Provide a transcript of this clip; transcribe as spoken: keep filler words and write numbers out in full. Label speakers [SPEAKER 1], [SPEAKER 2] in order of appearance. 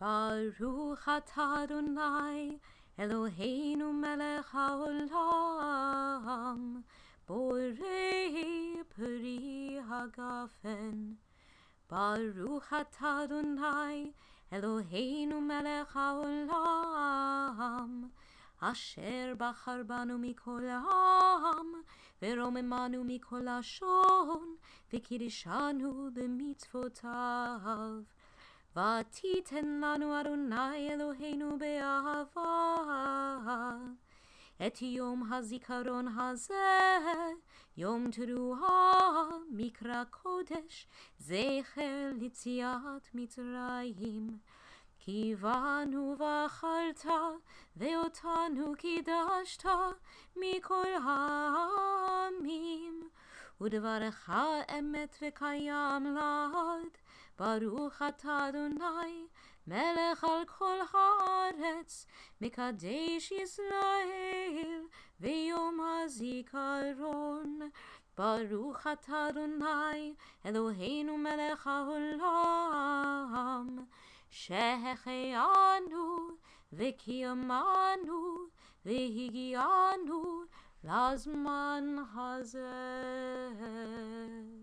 [SPEAKER 1] ברוך אתה אדוני אלוהינו מלך העולם, בורא פרי הגפן. ברוך אתה אדוני אלוהינו מלך העולם, אשר בחר בנו מכל העם, ורוממנו מכל לשון, וקידשנו במצוותיו. ותיתן לנו אדוני אלוהינו באהבה את יום הזיכרון הזה, יום תרועה מקרא קודש, זכר ליציאת מצרים. כי בנו בחרת ואותנו קידשת מכל העמים, ודברך אמת וקיים לעד. ברוך אתה אדוני מלך על כל הארץ, מקדש ישראל ויום הזיכרון. ברוך אתה אדוני אלוהינו מלך העולם, שהחיינו וקיימנו והגיענו לזמן הזה.